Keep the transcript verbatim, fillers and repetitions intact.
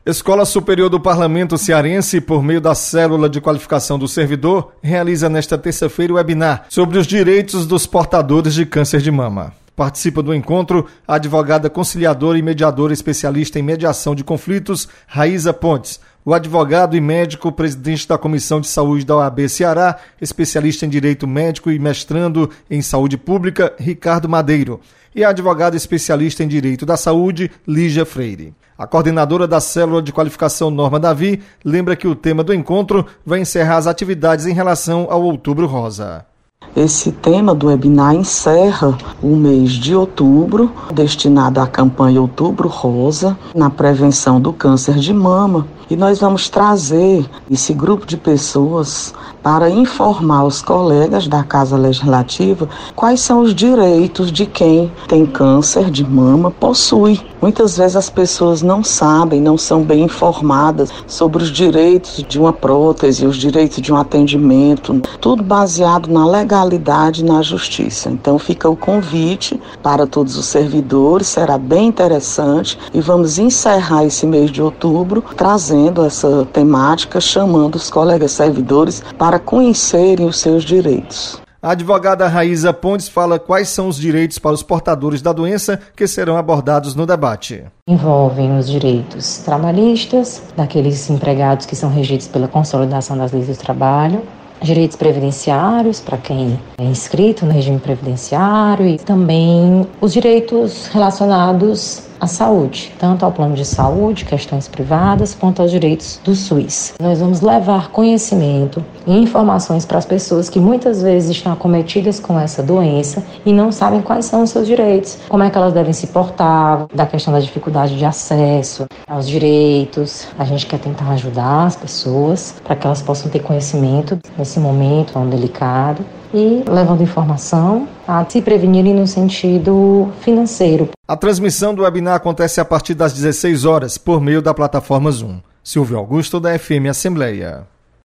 Escola Superior do Parlamento Cearense, por meio da Célula de Qualificação do Servidor, realiza nesta terça-feira o webinar sobre os direitos dos portadores de câncer de mama. Participa do encontro a advogada conciliadora e mediadora especialista em mediação de conflitos, Raíza Pontes, o advogado e médico presidente da Comissão de Saúde da O A B Ceará, especialista em Direito Médico e mestrando em Saúde Pública, Ricardo Madeiro, e a advogada especialista em Direito da Saúde, Lígia Freire. A coordenadora da Célula de Qualificação, Norma Davi, lembra que o tema do encontro vai encerrar as atividades em relação ao Outubro Rosa. Esse tema do webinar encerra o mês de outubro, destinado à campanha Outubro Rosa, na prevenção do câncer de mama. E nós vamos trazer esse grupo de pessoas para informar os colegas da Casa Legislativa quais são os direitos de quem tem câncer de mama possui. Muitas vezes as pessoas não sabem, não são bem informadas sobre os direitos de uma prótese, os direitos de um atendimento, tudo baseado na legalidade e na justiça. Então fica o convite para todos os servidores, será bem interessante e vamos encerrar esse mês de outubro trazendo essa temática, chamando os colegas servidores para conhecerem os seus direitos. A advogada Raíza Pontes fala quais são os direitos para os portadores da doença que serão abordados no debate. Envolvem os direitos trabalhistas, daqueles empregados que são regidos pela Consolidação das Leis do Trabalho, direitos previdenciários para quem é inscrito no regime previdenciário e também os direitos relacionados à saúde, tanto ao plano de saúde, questões privadas, quanto aos direitos do SUS. Nós vamos levar conhecimento e informações para as pessoas que muitas vezes estão acometidas com essa doença e não sabem quais são os seus direitos, como é que elas devem se portar, da questão da dificuldade de acesso aos direitos. A gente quer tentar ajudar as pessoas para que elas possam ter conhecimento nesse momento tão delicado e levando informação a se prevenirem no sentido financeiro. A transmissão do webinar acontece a partir das dezesseis horas por meio da plataforma Zoom. Silvio Augusto, da F M Assembleia.